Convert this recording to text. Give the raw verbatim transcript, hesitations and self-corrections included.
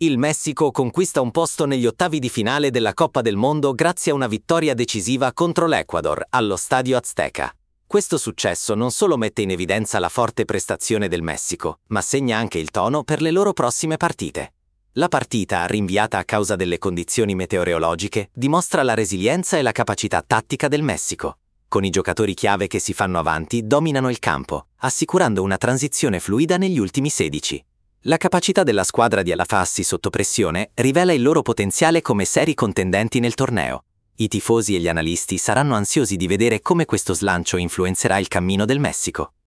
Il Messico conquista un posto negli ottavi di finale della Coppa del Mondo grazie a una vittoria decisiva contro l'Ecuador allo Stadio Azteca. Questo successo non solo mette in evidenza la forte prestazione del Messico, ma segna anche il tono per le loro prossime partite. La partita, rinviata a causa delle condizioni meteorologiche, dimostra la resilienza e la capacità tattica del Messico. Con i giocatori chiave che si fanno avanti, dominano il campo, assicurando una transizione fluida negli ultimi sedici. La capacità della squadra di Alafassi sotto pressione rivela il loro potenziale come seri contendenti nel torneo. I tifosi e gli analisti saranno ansiosi di vedere come questo slancio influenzerà il cammino del Messico.